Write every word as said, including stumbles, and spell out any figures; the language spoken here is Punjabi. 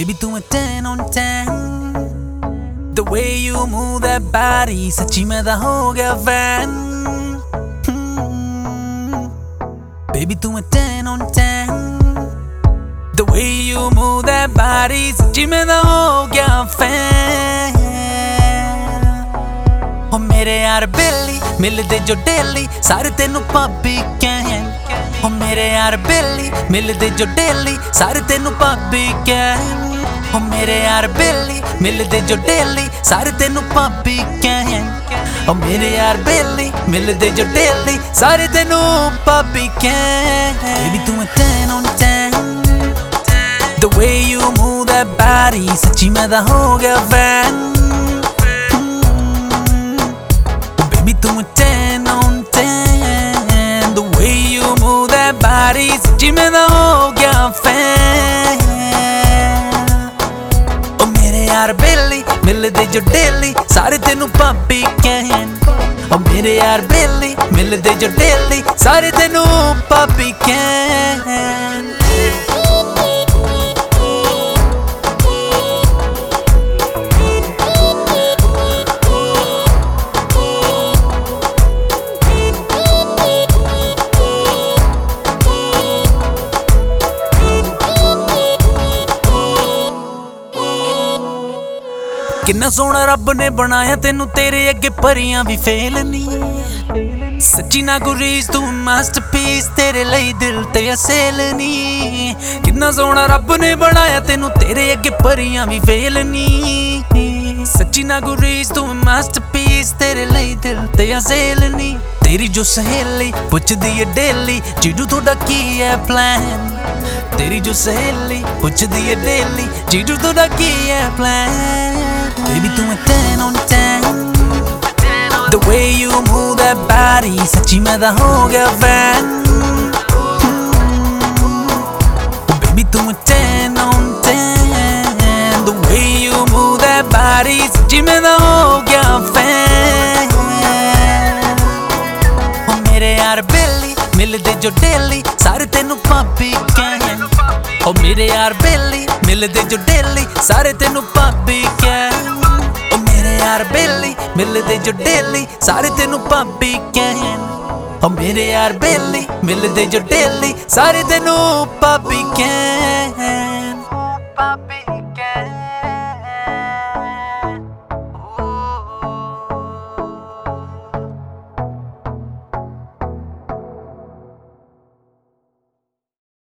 Baby ਤੂੰ ਹੈ ten on ten The way you move that body ਸੱਚੀ ਮੈਂ ਤਾਂ ਹੋ ਗਿਆ fan Baby ਤੂੰ ਹੈ ten on ten The way you move that body ਸੱਚੀ ਮੈਂ ਤਾਂ ਹੋ ਗਿਆ fan ਹੋ ਮੇਰੇ ਯਾਰ ਬੇਲੀ ਮਿਲਦੇ ਜੋ ਡੇਲੀ ਸਾਰੇ ਤੈਨੂੰ ਭਾਬੀ ਕਹਿਣ ਹੋ ਮੇਰੇ ਯਾਰ ਬੇਲੀ ਮਿਲਦੇ ਜੋ ਡੇਲੀ ਸਾਰੇ ਤੈਨੂੰ ਭਾਬੀ ਕਹਿਣ ਹੋ ਮੇਰੇ ਯਾਰ ਬੇਲੀ ਮਿਲਦੇ ਜੋ ਡੇਲੀ ਸਾਰੇ ਤੈਨੂੰ ਭਾਬੀ ਕਹਿਣ ਹੋ ਮੇਰੇ ਯਾਰ ਬੇਲੀ ਮਿਲਦੇ ਜੋ ਡੇਲੀ ਸਾਰੇ ਤੈਨੂੰ ਭਾਬੀ ਕਹਿਣ Baby ਤੂੰ ਹੈ ten on ten The way you move that body ਸੱਚੀ ਮੈਂ ਤਾਂ ਹੋ ਗਿਆ fan Baby ਤੂੰ ਹੈ ten on ten The way you move that body ਸੱਚੀ ਮੈਂ ਤਾਂ ਹੋ ਗਿਆ fan ਓ ਮੇਰੇ ਯਾਰ ਬੇਲੀ ਮਿਲਦੇ ਜੋ ਡੇਲੀ ਸਾਰੇ ਤੈਨੂੰ ਭਾਬੀ ਕਹਿਣ ਓ ਮੇਰੇ ਯਾਰ ਬੇਲੀ ਮਿਲਦੇ ਜੋ ਡੇਲੀ ਸਾਰੇ ਤੈਨੂੰ ਭਾਬੀ ਕਹਿਣ ਕਿੰਨਾ ਸੋਹਣਾ ਰੱਬ ਨੇ ਬਣਾਇਆ ਤੈਨੂੰ ਤੇਰੇ ਅੱਗੇ ਪਰੀਆਂ ਵੀ ਫੇਲ ਨੀ ਸੱਚੀ ਨਾ ਗੁਰੀਸ ਤੂੰ ਮਾਸਟਰਪੀਸ ਤੇਰੇ ਲਈ ਦਿਲ ਤੇ ਅਸੇਲ ਨੀ ਕਿੰਨਾ ਸੋਹਣਾ ਰੱਬ ਨੇ ਬਣਾਇਆ ਤੈਨੂੰ ਤੇਰੇ ਅੱਗੇ ਪਰੀਆਂ ਵੀ ਫੇਲ ਨੀ ਸੱਚੀ ਨਾ ਗੁਰੀਸ ਤੂੰ ਮਾਸਟਰਪੀਸ ਤੇਰੇ ਲਈ ਦਿਲ ਤੇ ਅਸੇਲ ਨੀ ਤੇਰੀ ਜੋ ਸਹੇਲੀ ਪੁੱਛਦੀ ਏ ਡੇਲੀ ਜੀਜੂ ਤੁਹਾਡਾ ਕੀ ਹੈ ਪਲਾਨ ਤੇਰੀ ਜੋ ਸਹੇਲੀ ਪੁੱਛਦੀ ਏ ਡੇਲੀ ਜੀਜੂ ਤੁਹਾਡਾ ਕੀ ਹੈ ਪਲਾਨ Baby ਤੂੰ ਹੈ ten on ten The way you move that body ਸੱਚੀ ਮੈਂ ਤਾਂ ਹੋ ਗਿਆ fan Baby ਤੂੰ ਹੈ ten on ten The way you move that body ਸੱਚੀ ਮੈਂ ਤਾਂ ਹੋ ਗਿਆ fan ਓ ਮੇਰੇ ਯਾਰ ਬੇਲੀ ਮਿਲਦੇ ਜੋ ਡੇਲੀ ਸਾਰੇ ਤੈਨੂੰ ਭਾਬੀ ਕਹਿਣ ਓ ਮੇਰੇ ਯਾਰ ਬੇਲੀ ਮਿਲਦੇ ਜੋ ਡੇਲੀ ਸਾਰੇ ਤੈਨੂੰ ਭਾਬੀ ਕਹਿਣ ਓ ਮੇਰੇ ਯਾਰ ਬੇਲੀ ਮਿਲਦੇ ਜੋ ਡੇਲੀ ਸਾਰੇ ਤੈਨੂੰ ਭਾਬੀ ਕਹਿਣ ਓ ਮੇਰੇ ਯਾਰ ਬੇਲੀ ਮਿਲਦੇ ਜੋ ਡੇਲੀ ਸਾਰੇ ਤੈਨੂੰ ਭਾਬੀ ਕਹਿਣ